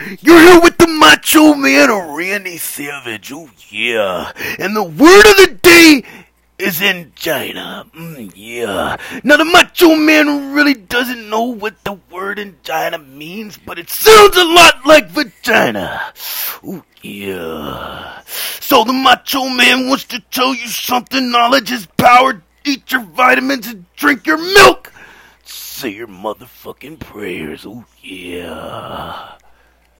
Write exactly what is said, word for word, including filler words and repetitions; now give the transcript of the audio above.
You're here with the Macho Man, Randy Savage. Oh, yeah. And the word of the day is angina. Mm, yeah. Now, the Macho Man really doesn't know what the word angina means, but it sounds a lot like vagina. Oh, yeah. So, the Macho Man wants to tell you something. Knowledge is power. Eat your vitamins and drink your milk. Say your motherfucking prayers. Oh, yeah.